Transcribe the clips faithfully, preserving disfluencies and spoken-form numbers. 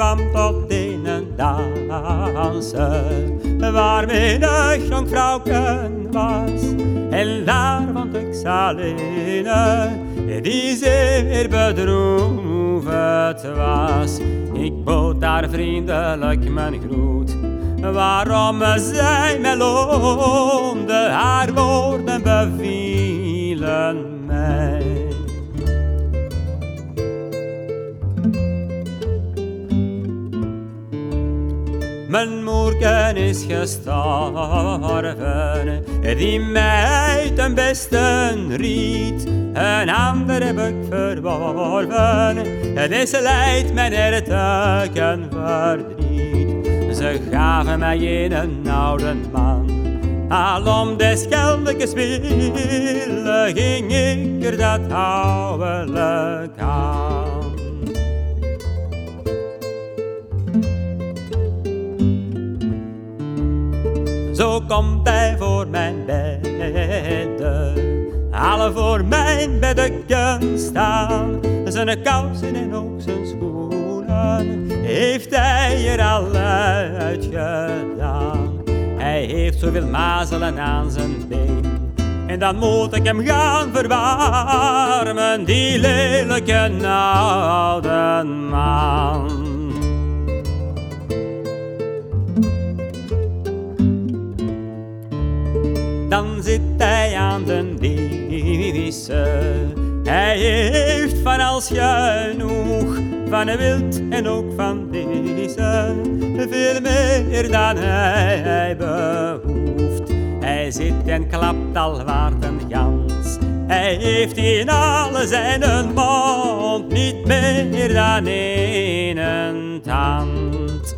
kwam tot in een dansen, waar menig jong vrouwken was. En daar vond ik Saline, die zeer bedroefd was. Ik bood daar vriendelijk mijn groet, waarom zij mij loonde, haar woorden bevielen mij. Mijn moerken is gestorven, die mij ten beste riet. Een ander heb ik verworven, deze lijdt mijn hart en verdriet. Ze gaven mij in een oude man, al om des geldelijke willen ging ik er dat ouwelijk aan. Zo komt hij voor mijn bedden, alle voor mijn bedden staan. Zijn kousen en ook zijn schoenen heeft hij er al uitgedaan. Hij heeft zoveel mazelen aan zijn been, en dan moet ik hem gaan verwarmen, die lelijke oude man. Dan zit hij aan den wiezen, hij heeft van alles genoeg, van wild en ook van deze, veel meer dan hij behoeft. Hij zit en klapt al waard een gans, hij heeft in alle zijn mond niet meer dan één tand.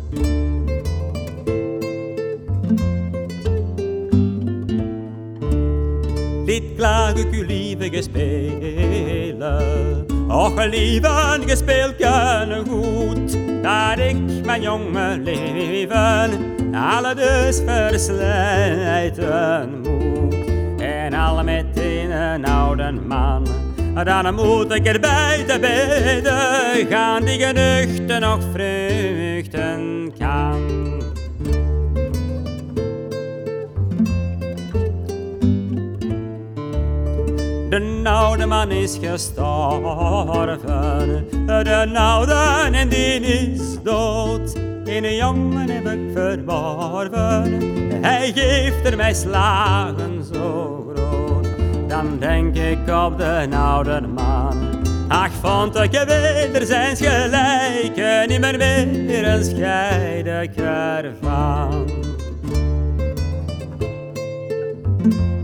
Dit klaag ik u lieve gespelen, och lieve gespeelken goed, dat ik mijn jonge leven alle dus verslijten moet. En alle met een oude man, dan moet ik erbij te bedden gaan, die genuchten nog vruchten kan. De oude man is gestorven, de oude en die is dood. Een jongen heb ik verworven, hij geeft er mij slagen zo groot. Dan denk ik op de oude man, ach vond ik wederzijds gelijke, niet meer meer een scheid ik ervan.